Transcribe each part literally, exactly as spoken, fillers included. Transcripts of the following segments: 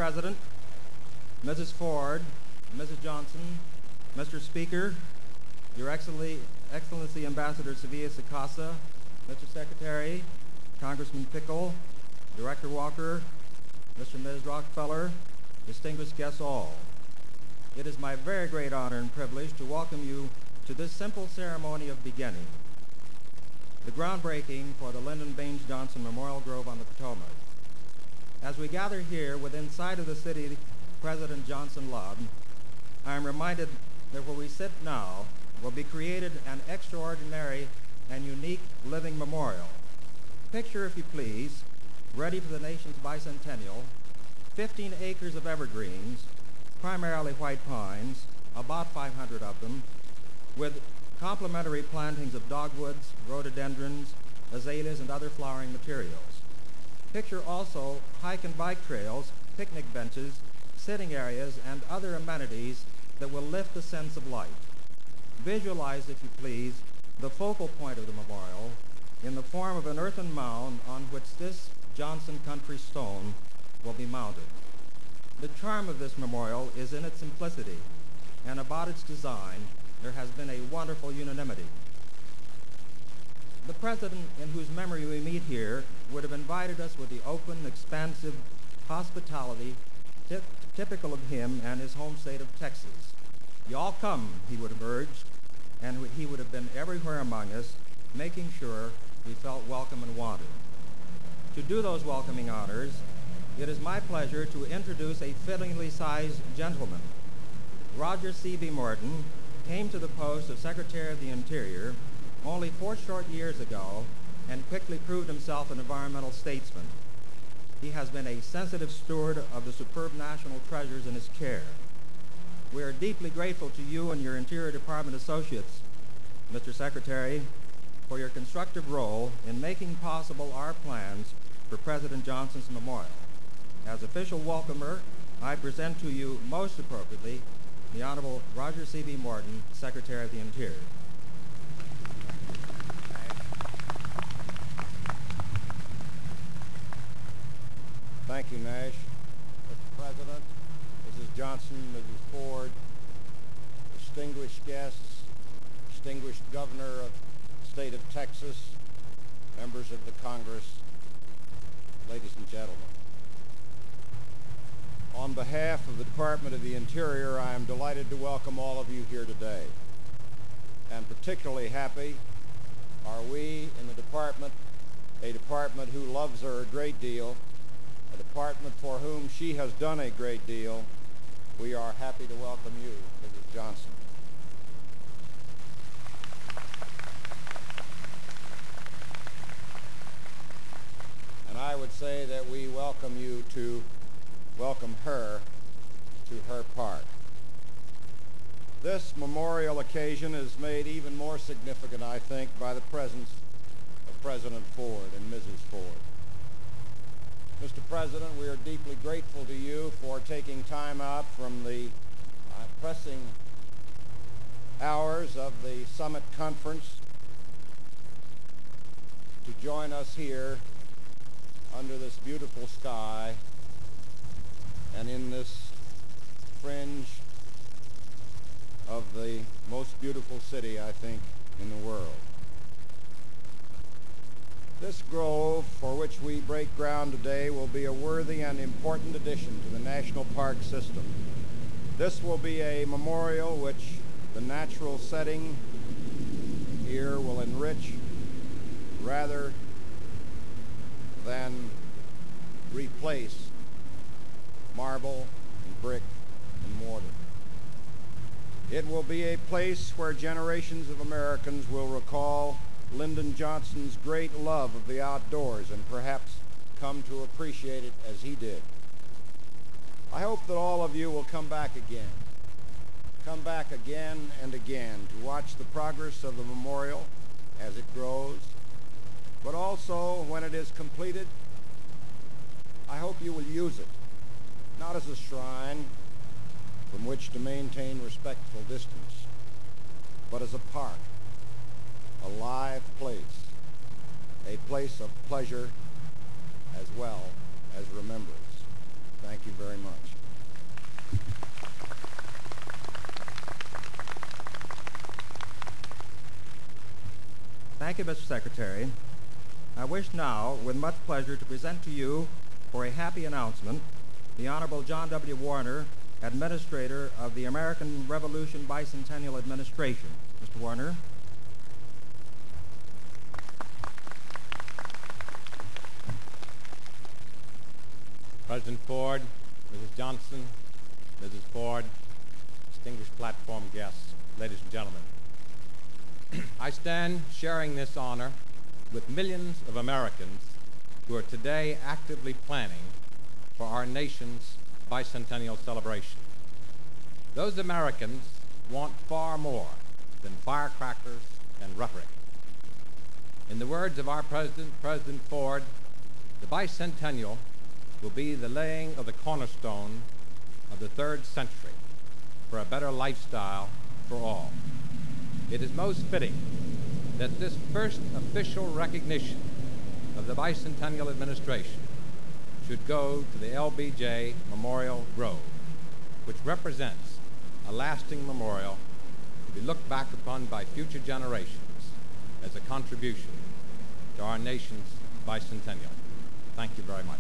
President, Missus Ford, Missus Johnson, Mister Speaker, Your Excellency, Excellency Ambassador Sevilla Sacasa, Mister Secretary, Congressman Pickle, Director Walker, Mister and Missus Rockefeller, distinguished guests all. It is my very great honor and privilege to welcome you to this simple ceremony of beginning, the groundbreaking for the Lyndon Baines Johnson Memorial Grove on the Potomac. As we gather here within sight of the city President Johnson loved, I am reminded that where we sit now will be created an extraordinary and unique living memorial. Picture, if you please, ready for the nation's bicentennial, fifteen acres of evergreens, primarily white pines, about five hundred of them, with complementary plantings of dogwoods, rhododendrons, azaleas, and other flowering materials. Picture also hike and bike trails, picnic benches, sitting areas, and other amenities that will lift the sense of life. Visualize, if you please, the focal point of the memorial in the form of an earthen mound on which this Johnson country stone will be mounted. The charm of this memorial is in its simplicity, and about its design there has been a wonderful unanimity. The President, in whose memory we meet here, would have invited us with the open, expansive hospitality tip typical of him and his home state of Texas. Y'all come, he would have urged, and he would have been everywhere among us, making sure we felt welcome and wanted. To do those welcoming honors, it is my pleasure to introduce a fittingly sized gentleman. Roger C B Morton came to the post of Secretary of the Interior only four short years ago and quickly proved himself an environmental statesman. He has been a sensitive steward of the superb national treasures in his care. We are deeply grateful to you and your Interior Department associates, Mister Secretary, for your constructive role in making possible our plans for President Johnson's memorial. As official welcomer, I present to you most appropriately the Honorable Roger C B Morton, Secretary of the Interior. Thank you, Nash. Mister President, Missus Johnson, Missus Ford, distinguished guests, distinguished Governor of the state of Texas, members of the Congress, ladies and gentlemen. On behalf of the Department of the Interior, I am delighted to welcome all of you here today. And particularly happy are we in the department, a department who loves her a great deal, a department for whom she has done a great deal. We are happy to welcome you, Missus Johnson. And I would say that we welcome you to welcome her to her park. This memorial occasion is made even more significant, I think, by the presence of President Ford and Missus Ford. Mister President, we are deeply grateful to you for taking time out from the uh, pressing hours of the summit conference to join us here under this beautiful sky and in this fringe of the most beautiful city, I think, in the world. This grove, for which we break ground today, will be a worthy and important addition to the national park system. This will be a memorial which the natural setting here will enrich rather than replace marble and brick and mortar. It will be a place where generations of Americans will recall Lyndon Johnson's great love of the outdoors and perhaps come to appreciate it as he did. I hope that all of you will come back again, come back again and again to watch the progress of the memorial as it grows, but also when it is completed, I hope you will use it, not as a shrine from which to maintain respectful distance, but as a park, a live place, a place of pleasure as well as remembrance. Thank you very much. Thank you, Mister Secretary. I wish now, with much pleasure, to present to you, for a happy announcement, the Honorable John W. Warner, Administrator of the American Revolution Bicentennial Administration. Mister Warner. President Ford, Missus Johnson, Missus Ford, distinguished platform guests, ladies and gentlemen. I stand sharing this honor with millions of Americans who are today actively planning for our nation's bicentennial celebration. Those Americans want far more than firecrackers and rhetoric. In the words of our President, President Ford, the bicentennial will be the laying of the cornerstone of the third century for a better lifestyle for all. It is most fitting that this first official recognition of the bicentennial administration should go to the L B J Memorial Grove, which represents a lasting memorial to be looked back upon by future generations as a contribution to our nation's bicentennial. Thank you very much.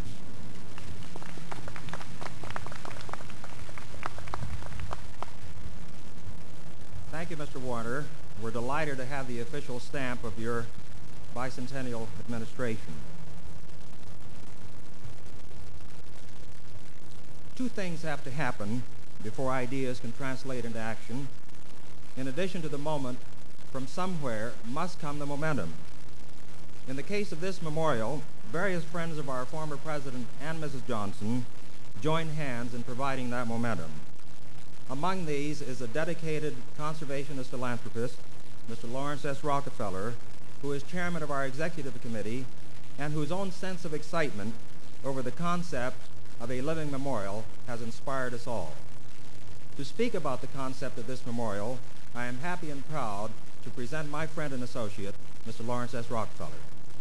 Thank you, Mister Warner. We're delighted to have the official stamp of your bicentennial administration. Two things have to happen before ideas can translate into action. In addition to the moment, from somewhere must come the momentum. In the case of this memorial, various friends of our former president and Missus Johnson joined hands in providing that momentum. Among these is a dedicated conservationist philanthropist, Mister Lawrence S. Rockefeller, who is chairman of our executive committee and whose own sense of excitement over the concept of a living memorial has inspired us all. To speak about the concept of this memorial, I am happy and proud to present my friend and associate, Mister Lawrence S. Rockefeller.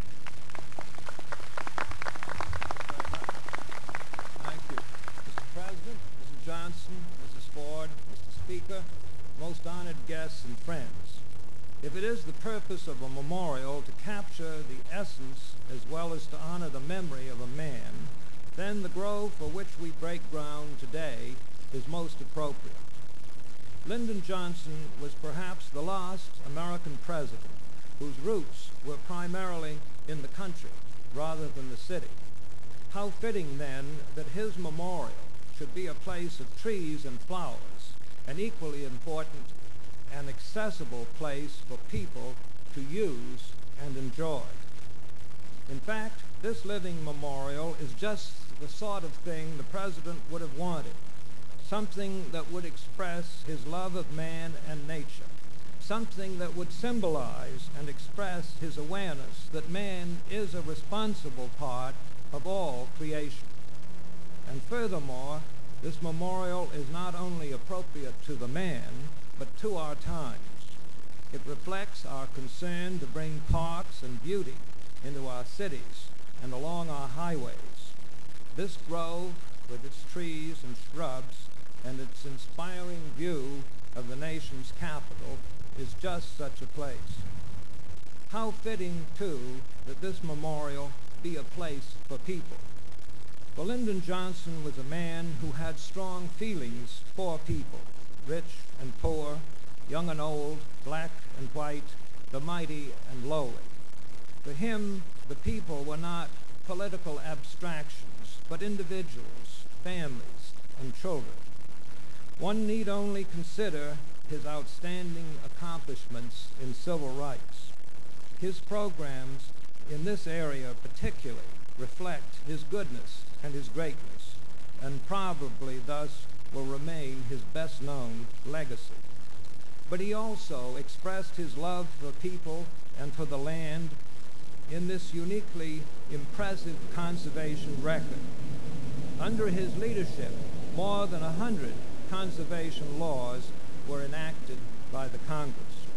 Thank you. Mister President, Missus Johnson, Missus Ford, Mister Speaker, most honored guests and friends. If it is the purpose of a memorial to capture the essence as well as to honor the memory of a man, then the grove for which we break ground today is most appropriate. Lyndon Johnson was perhaps the last American president whose roots were primarily in the country rather than the city. How fitting, then, that his memorial should be a place of trees and flowers, an equally important and accessible place for people to use and enjoy. In fact, this living memorial is just the sort of thing the president would have wanted, something that would express his love of man and nature, something that would symbolize and express his awareness that man is a responsible part of all creation. And furthermore, this memorial is not only appropriate to the man, but to our times. It reflects our concern to bring parks and beauty into our cities and along our highways. This grove, with its trees and shrubs and its inspiring view of the nation's capital, is just such a place. How fitting, too, that this memorial be a place for people. For Lyndon Johnson was a man who had strong feelings for people, rich and poor, young and old, black and white, the mighty and lowly. For him, the people were not political abstractions, but individuals, families, and children. One need only consider his outstanding accomplishments in civil rights. His programs in this area particularly reflect his goodness and his greatness, and probably thus will remain his best-known legacy. But he also expressed his love for people and for the land in this uniquely impressive conservation record. Under his leadership, more than a hundred conservation laws were enacted by the Congress.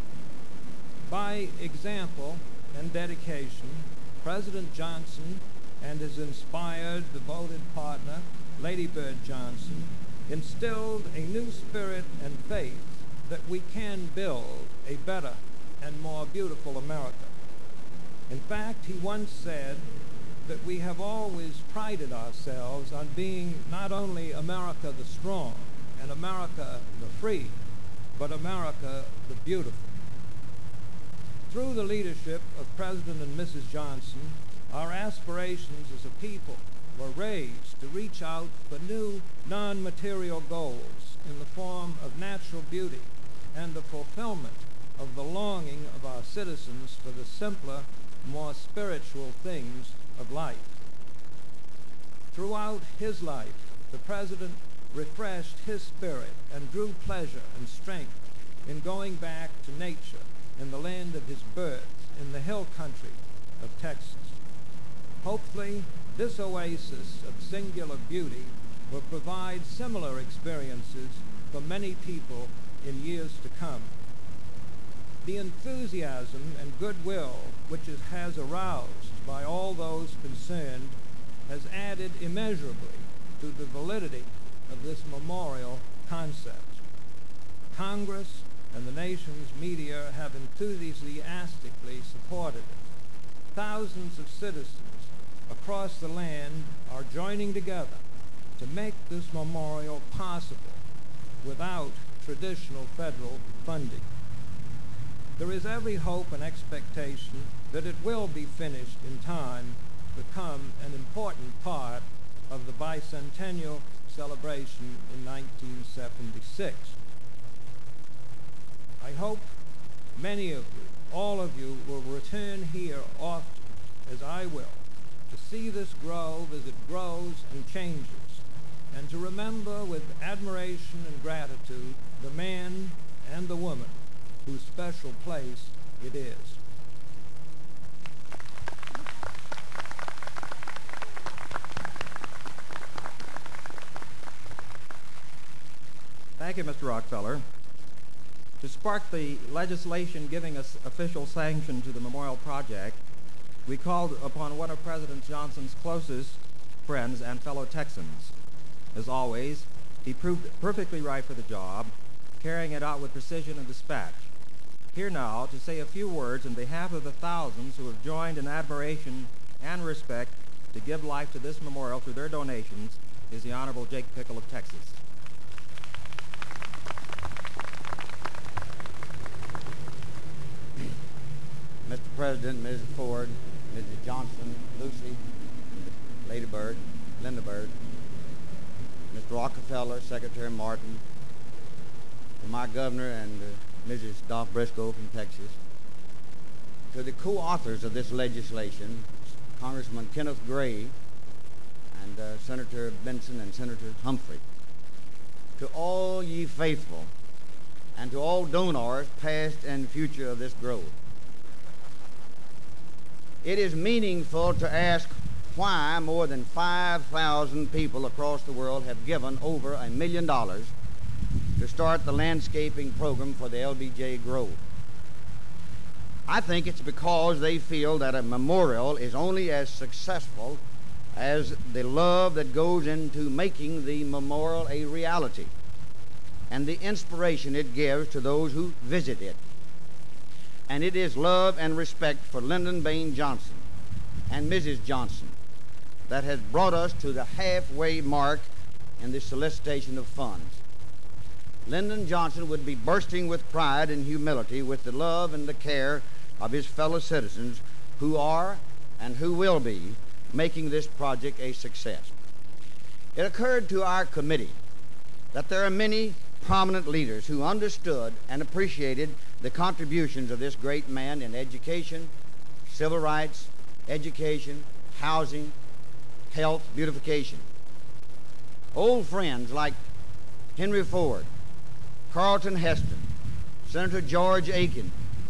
By example and dedication, President Johnson and his inspired, devoted partner, Lady Bird Johnson, instilled a new spirit and faith that we can build a better and more beautiful America. In fact, he once said that we have always prided ourselves on being not only America the strong and America the free, but America the beautiful. Through the leadership of President and Missus Johnson, our aspirations as a people were raised to reach out for new non-material goals in the form of natural beauty and the fulfillment of the longing of our citizens for the simpler, more spiritual things of life. Throughout his life, the President refreshed his spirit and drew pleasure and strength in going back to nature in the land of his birth in the hill country of Texas. Hopefully, this oasis of singular beauty will provide similar experiences for many people in years to come. The enthusiasm and goodwill which it has aroused by all those concerned has added immeasurably to the validity of this memorial concept. Congress and the nation's media have enthusiastically supported it. Thousands of citizens across the land are joining together to make this memorial possible without traditional federal funding. There is every hope and expectation that it will be finished in time to become an important part of the bicentennial celebration in nineteen seventy-six. I hope many of you, all of you, will return here often, as I will, to see this grove as it grows and changes, and to remember with admiration and gratitude the man and the woman whose special place it is. Thank you, Mister Rockefeller. To spark the legislation giving us official sanction to the memorial project, we called upon one of President Johnson's closest friends and fellow Texans. As always, he proved perfectly right for the job, carrying it out with precision and dispatch. Here now to say a few words on behalf of the thousands who have joined in admiration and respect to give life to this memorial through their donations is the Honorable Jake Pickle of Texas. Mister President, Missus Ford, Missus Johnson, Lucy, Lady Bird, Linda Bird, Mister Rockefeller, Secretary Martin, to my governor and uh, Missus Dolph Briscoe from Texas, to the co-authors of this legislation, Congressman Kenneth Gray and uh, Senator Benson and Senator Humphrey, to all ye faithful and to all donors past and future of this grove. It is meaningful to ask why more than five thousand people across the world have given over a million dollars to start the landscaping program for the L B J Grove. I think it's because they feel that a memorial is only as successful as the love that goes into making the memorial a reality and the inspiration it gives to those who visit it. And it is love and respect for Lyndon Baines Johnson and Missus Johnson that has brought us to the halfway mark in the solicitation of funds. Lyndon Johnson would be bursting with pride and humility with the love and the care of his fellow citizens who are and who will be making this project a success. It occurred to our committee that there are many prominent leaders who understood and appreciated the contributions of this great man in education, civil rights, education, housing, health, beautification. Old friends like Henry Ford, Carlton Heston, Senator George Aiken,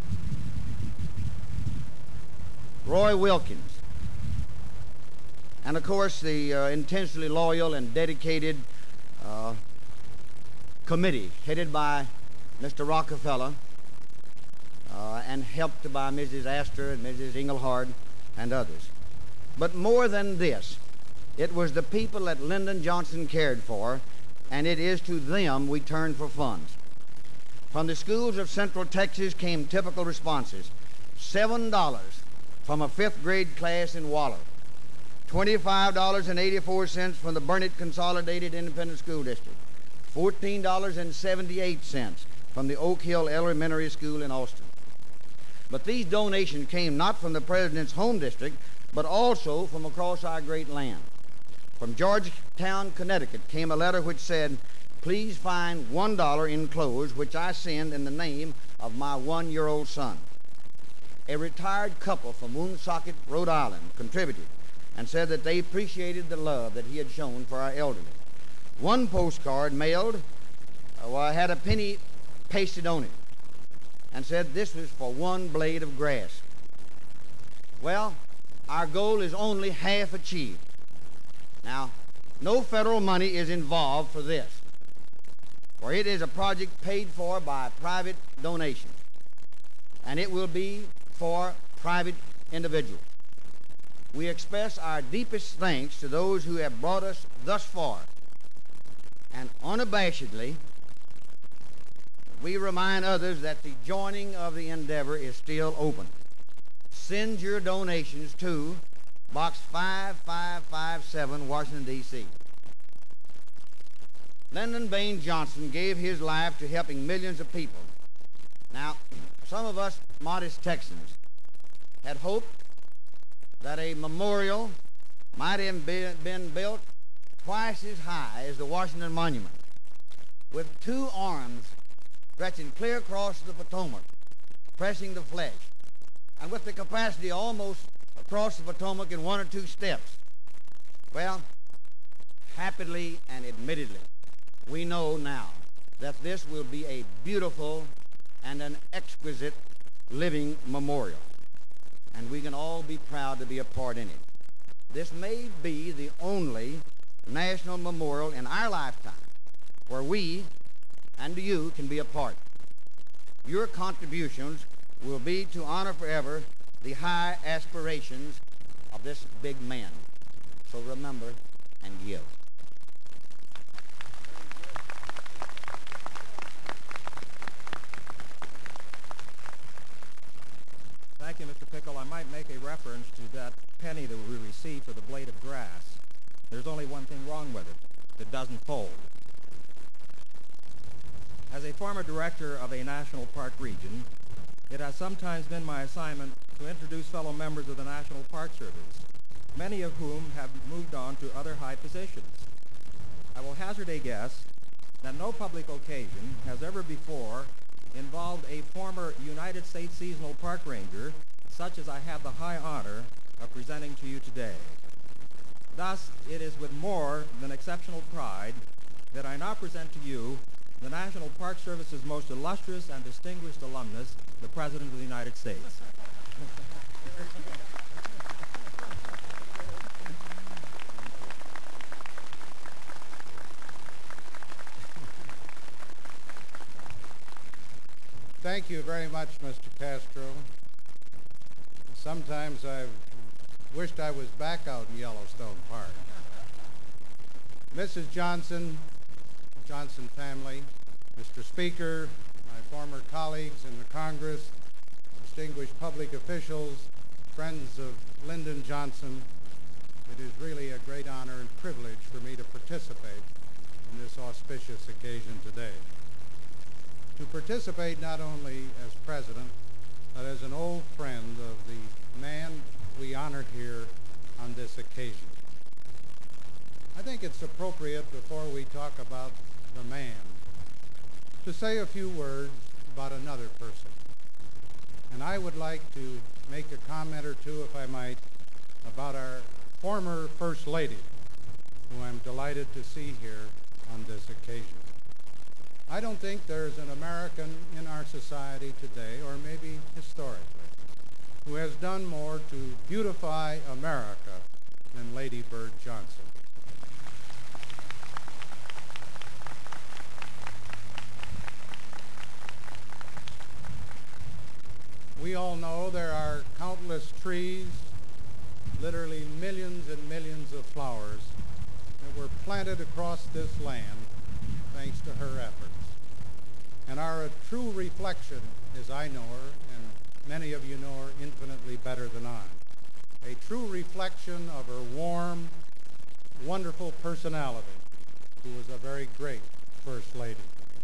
Roy Wilkins, and of course the uh, intensely loyal and dedicated uh, committee headed by Mister Rockefeller uh, and helped by Missus Astor and Missus Engelhard and others. But more than this, It was the people that Lyndon Johnson cared for, and it is to them we turn for funds. From the schools of Central Texas came typical responses. seven dollars from a fifth grade class in Waller. twenty-five dollars and eighty-four cents from the Burnett Consolidated Independent School District. fourteen dollars and seventy-eight cents from the Oak Hill Elementary School in Austin. But these donations came not from the President's home district, but also from across our great land. From Georgetown, Connecticut came a letter which said, "Please find one dollar enclosed, which I send in the name of my one-year-old son." A retired couple from Woonsocket, Rhode Island, contributed and said that they appreciated the love that he had shown for our elderly. One postcard mailed uh, well, had a penny pasted on it and said this was for one blade of grass. Well, our goal is only half achieved. Now, no federal money is involved for this, for it is a project paid for by private donations, and it will be for private individuals. We express our deepest thanks to those who have brought us thus far, and unabashedly, we remind others that the joining of the endeavor is still open. Send your donations to Box five five five seven, Washington, D C Lyndon Baines Johnson gave his life to helping millions of people. Now, some of us modest Texans had hoped that a memorial might have been, been built twice as high as the Washington Monument, with two arms stretching clear across the Potomac, pressing the flesh, and with the capacity almost across the Potomac in one or two steps. Well, happily and admittedly, we know now that this will be a beautiful and an exquisite living memorial, and we can all be proud to be a part in it. This may be the only national memorial in our lifetime where we and you can be a part. Your contributions will be to honor forever the high aspirations of this big man. So remember and give. Thank you, Mister Pickle. I might make a reference to that penny that we received for the blade of grass. There's only one thing wrong with it. It doesn't fold. As a former director of a national park region, it has sometimes been my assignment to introduce fellow members of the National Park Service, many of whom have moved on to other high positions. I will hazard a guess that no public occasion has ever before involved a former United States seasonal park ranger such as I have the high honor of presenting to you today. Thus, it is with more than exceptional pride that I now present to you the National Park Service's most illustrious and distinguished alumnus, the President of the United States. Thank you very much, Mister Castro. Sometimes I've wished I was back out in Yellowstone Park. Missus Johnson, Johnson family, Mister Speaker, my former colleagues in the Congress, distinguished public officials, friends of Lyndon Johnson, it is really a great honor and privilege for me to participate in this auspicious occasion today. To participate not only as president, but as an old friend of the man we honored here on this occasion. I think it's appropriate, before we talk about the man, to say a few words about another person. And I would like to make a comment or two, if I might, about our former First Lady, who I'm delighted to see here on this occasion. I don't think there's an American in our society today, or maybe historically, who has done more to beautify America than Lady Bird Johnson. We all know there are countless trees, literally millions and millions of flowers that were planted across this land thanks to her efforts, and are a true reflection, as I know her, and many of you know her infinitely better than I, a true reflection of her warm, wonderful personality, who was a very great First Lady.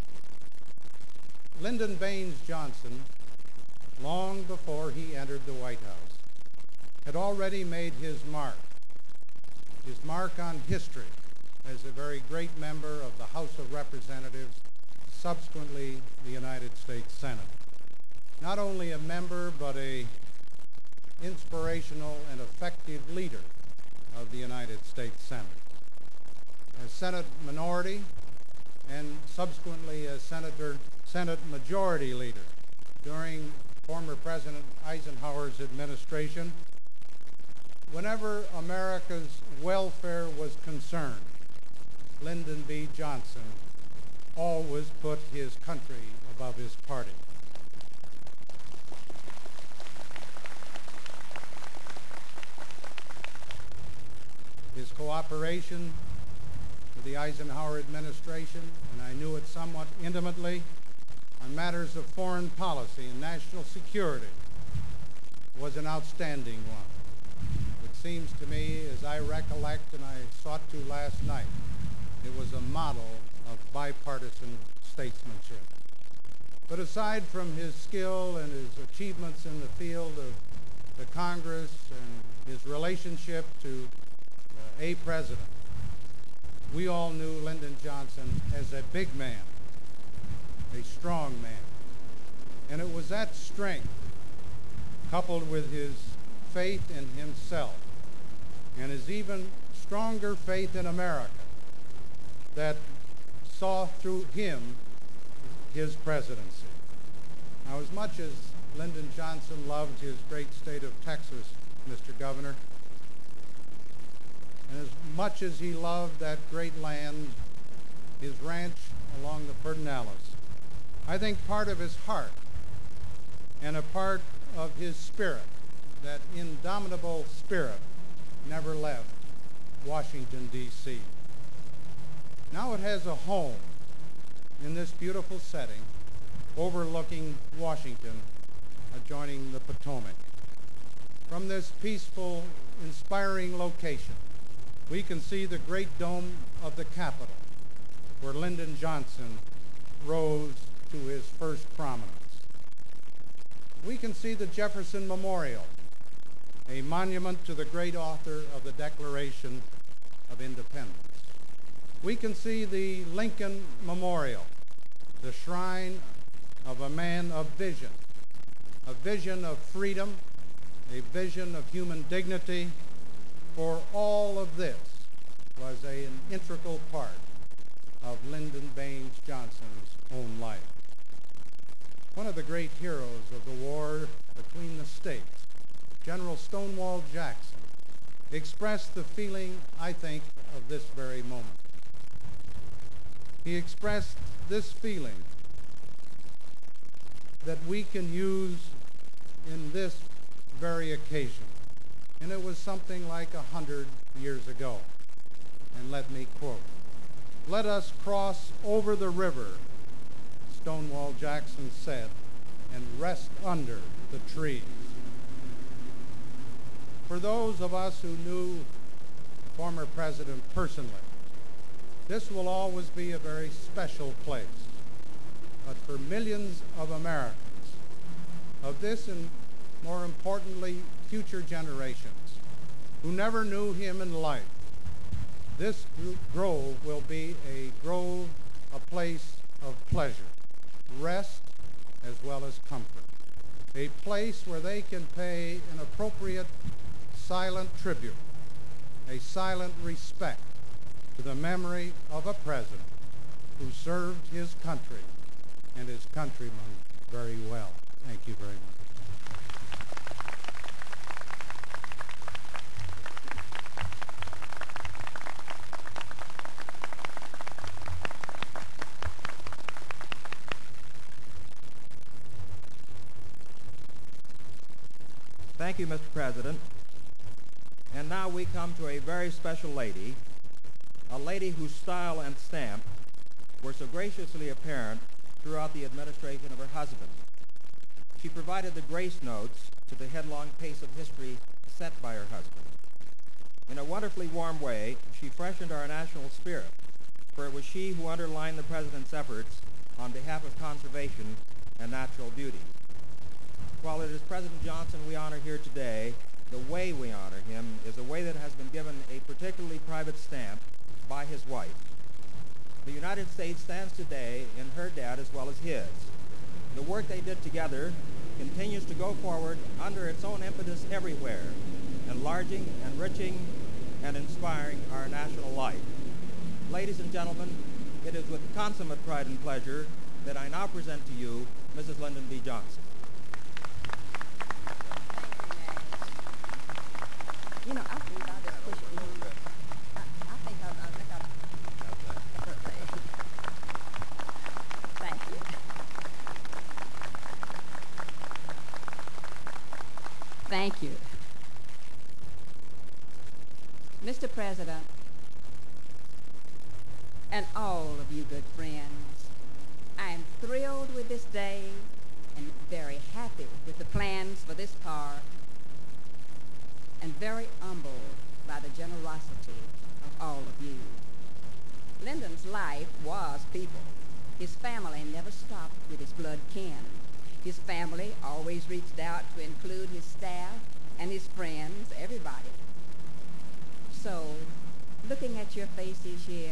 Lyndon Baines Johnson, long before he entered the White House, had already made his mark, his mark on history as a very great member of the House of Representatives, subsequently the United States Senate. Not only a member, but a inspirational and effective leader of the United States Senate. As Senate Minority and subsequently as Senator, Senate Majority Leader during former President Eisenhower's administration, whenever America's welfare was concerned, Lyndon B. Johnson always put his country above his party. His cooperation with the Eisenhower administration, and I knew it somewhat intimately, on matters of foreign policy and national security, was an outstanding one. It seems to me, as I recollect and I sought to last night, it was a model of bipartisan statesmanship. But aside from his skill and his achievements in the field of the Congress and his relationship to uh, a president, we all knew Lyndon Johnson as a big man, a strong man. And it was that strength, coupled with his faith in himself and his even stronger faith in America, that saw through him his presidency. Now, as much as Lyndon Johnson loved his great state of Texas, Mister Governor, and as much as he loved that great land, his ranch along the Pedernales, I think part of his heart and a part of his spirit, that indomitable spirit, never left Washington, D C Now it has a home in this beautiful setting overlooking Washington, adjoining the Potomac. From this peaceful, inspiring location, we can see the great dome of the Capitol, where Lyndon Johnson rose to his first prominence. We can see the Jefferson Memorial, a monument to the great author of the Declaration of Independence. We can see the Lincoln Memorial, the shrine of a man of vision, a vision of freedom, a vision of human dignity. For all of this was a, an integral part of Lyndon Baines Johnson's own life. One of the great heroes of the war between the states, General Stonewall Jackson, expressed the feeling, I think, of this very moment. He expressed this feeling that we can use in this very occasion. And it was something like a hundred years ago. And let me quote, "Let us cross over the river," Stonewall Jackson said, "and rest under the trees." For those of us who knew the former president personally, this will always be a very special place. But for millions of Americans, of this and more importantly, future generations who never knew him in life, this grove will be a grove, a place of pleasure, rest, as well as comfort. A place where they can pay an appropriate silent tribute, a silent respect to the memory of a president who served his country and his countrymen very well. Thank you very much. Thank you, Mister President. And now we come to a very special lady, a lady whose style and stamp were so graciously apparent throughout the administration of her husband. She provided the grace notes to the headlong pace of history set by her husband. In a wonderfully warm way, she freshened our national spirit, for it was she who underlined the President's efforts on behalf of conservation and natural beauty. While it is President Johnson we honor here today, the way we honor him is a way that has been given a particularly private stamp by his wife. The United States stands today in her debt as well as his. The work they did together continues to go forward under its own impetus everywhere, enlarging, enriching, and inspiring our national life. Ladies and gentlemen, it is with consummate pride and pleasure that I now present to you Missus Lyndon B. Johnson. You know, I believe I'll just push it. I, I think I'll, I think I'll. Thank you. Thank you. Mister President, and all of you good friends, I am thrilled with this day and very happy with the plans for this park, and very humbled by the generosity of all of you. Lyndon's life was people. His family never stopped with his blood kin. His family always reached out to include his staff and his friends, everybody. So, looking at your faces here,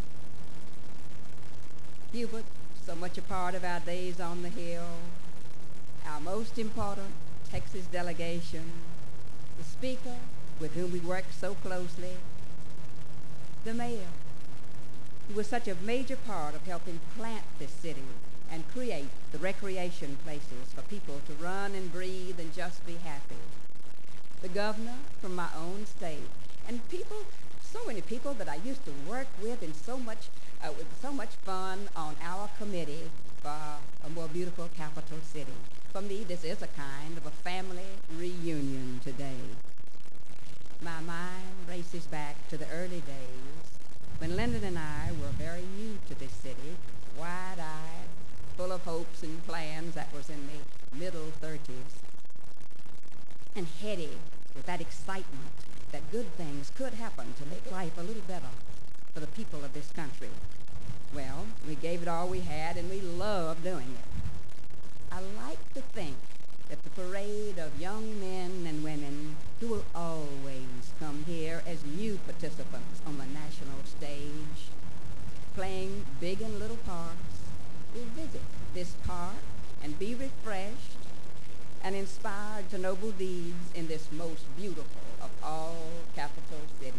Hubert, so much a part of our days on the Hill, our most important Texas delegation, the Speaker, with whom we worked so closely, the Mayor, who was such a major part of helping plant this city and create the recreation places for people to run and breathe and just be happy, the Governor from my own state, and people, so many people that I used to work with in so much, uh, with so much fun on our committee for a more beautiful capital city. For me, this is a kind of a family reunion today. My mind races back to the early days when Lyndon and I were very new to this city, wide-eyed, full of hopes and plans. That was in the middle thirties, and heady with that excitement that good things could happen to make life a little better for the people of this country. Well, we gave it all we had, and we loved doing it. I like to think that the parade of young men and women who will always come here as new participants on the national stage, playing big and little parts, will visit this park and be refreshed and inspired to noble deeds in this most beautiful of all capital cities.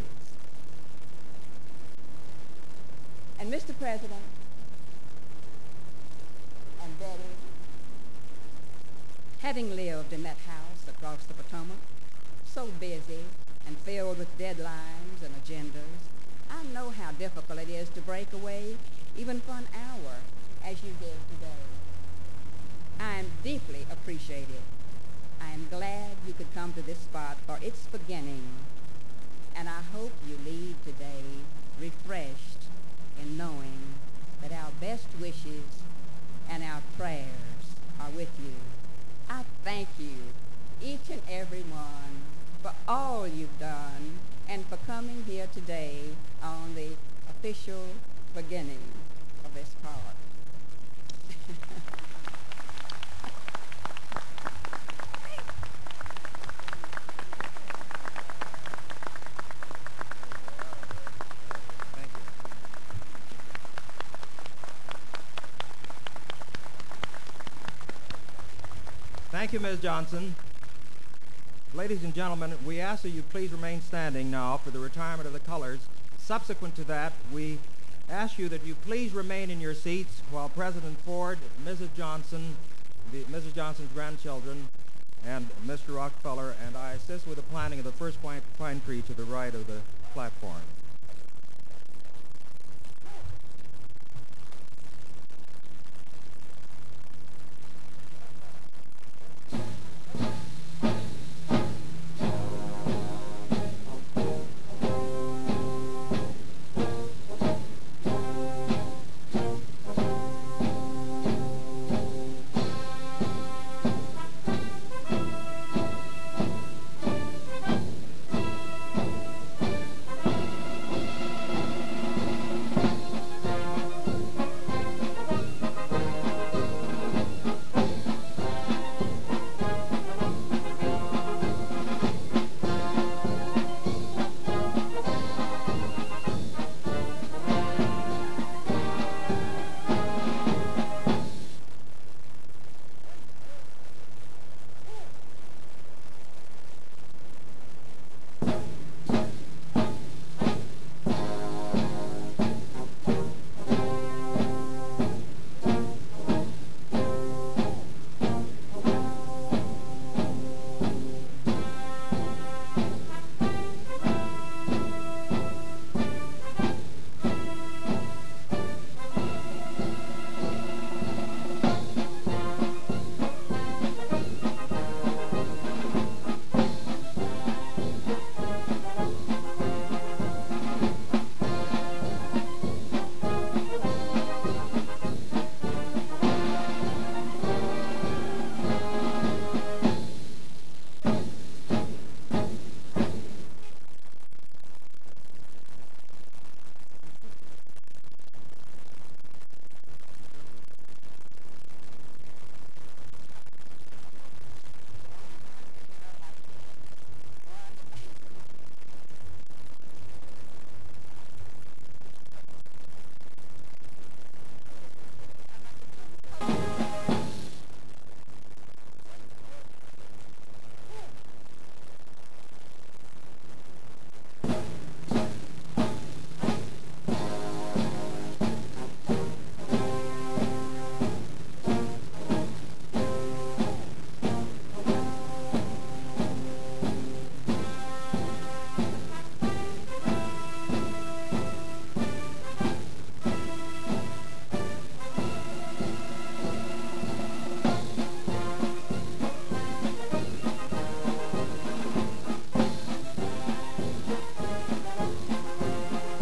And Mister President and Betty, having lived in that house across the Potomac, so busy and filled with deadlines and agendas, I know how difficult it is to break away even for an hour as you did today. I am deeply appreciative. I am glad you could come to this spot for its beginning, and I hope you leave today refreshed in knowing that our best wishes and our prayers are with you. I thank you, each and every one, for all you've done and for coming here today on the official beginning of this park. Thank you, Miz Johnson. Ladies and gentlemen, we ask that you please remain standing now for the retirement of the colors. Subsequent to that, we ask you that you please remain in your seats while President Ford, Missus Johnson, the, Missus Johnson's grandchildren, and Mister Rockefeller and I assist with the planting of the first pine, pine tree to the right of the platform.